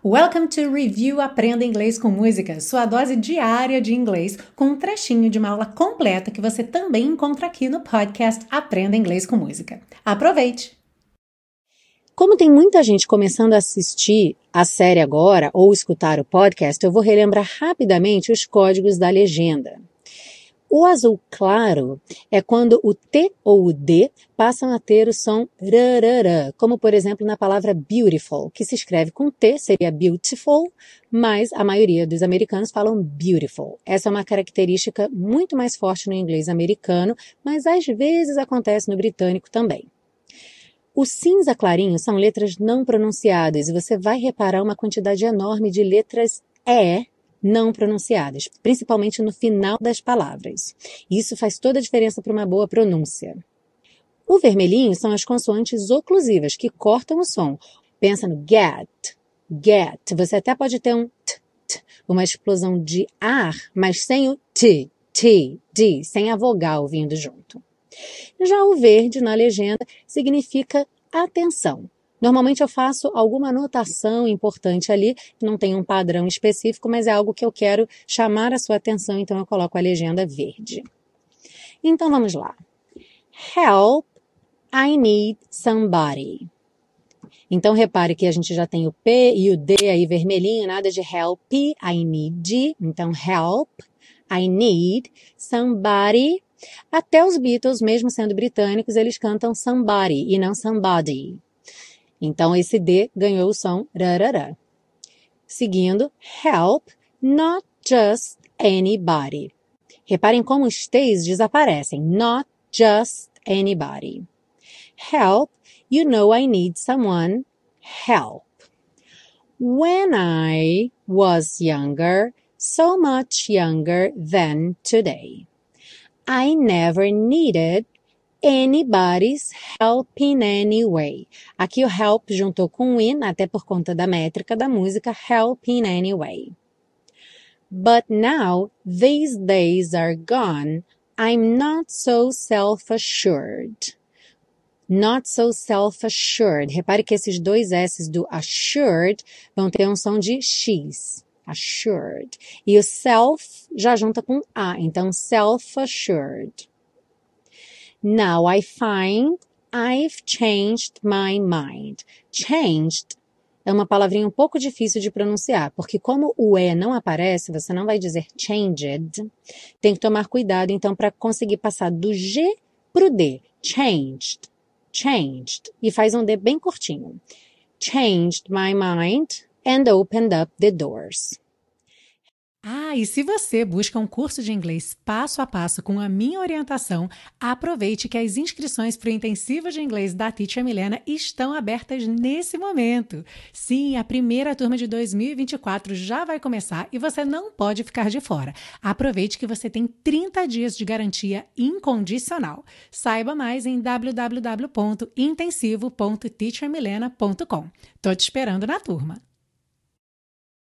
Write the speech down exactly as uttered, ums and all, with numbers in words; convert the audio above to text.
Welcome to Review Aprenda Inglês com Música, sua dose diária de inglês com um trechinho de uma aula completa que você também encontra aqui no podcast Aprenda Inglês com Música. Aproveite! Como tem muita gente começando a assistir a série agora ou escutar o podcast, eu vou relembrar rapidamente os códigos da legenda. O azul claro é quando o T ou o D passam a ter o som rarará, como por exemplo na palavra beautiful, que se escreve com T, seria beautiful, mas a maioria dos americanos falam beautiful. Essa é uma característica muito mais forte no inglês americano, mas às vezes acontece no britânico também. O cinza clarinho são letras não pronunciadas e você vai reparar uma quantidade enorme de letras E não pronunciadas, principalmente no final das palavras. Isso faz toda a diferença para uma boa pronúncia. O vermelhinho são as consoantes oclusivas, que cortam o som. Pensa no get, get. Você até pode ter um t, t, uma explosão de ar, mas sem o t, t, d, sem a vogal vindo junto. Já o verde na legenda significa atenção. Normalmente eu faço alguma anotação importante ali, não tem um padrão específico, mas é algo que eu quero chamar a sua atenção, então eu coloco a legenda verde. Então vamos lá. Help, I need somebody. Então repare que a gente já tem o P e o D aí vermelhinho, nada de help, I need. Então help, I need somebody. Até os Beatles, mesmo sendo britânicos, eles cantam somebody e não somebody. Então, esse D ganhou o som rarará. Seguindo, help, not just anybody. Reparem como os T's desaparecem. Not just anybody. Help, you know I need someone. Help. When I was younger, so much younger than today, I never needed anybody's help in any way. Aqui o help juntou com in, até por conta da métrica da música, help in any way. But now, these days are gone, I'm not so self-assured. Not so self-assured. Repare que esses dois S's do assured vão ter um som de X. Assured. E o self já junta com A, então self-assured. Now I find I've changed my mind. Changed é uma palavrinha um pouco difícil de pronunciar, porque como o E não aparece, você não vai dizer changed. Tem que tomar cuidado, então, para conseguir passar do G para o D. Changed. Changed. E faz um D bem curtinho. Changed my mind and opened up the doors. Ah, e se você busca um curso de inglês passo a passo com a minha orientação, aproveite que as inscrições para o intensivo de inglês da Teacher Milena estão abertas nesse momento. Sim, a primeira turma de dois mil e vinte e quatro já vai começar e você não pode ficar de fora. Aproveite que você tem trinta dias de garantia incondicional. Saiba mais em w w w ponto intensivo ponto teacher milena ponto com. Tô te esperando na turma.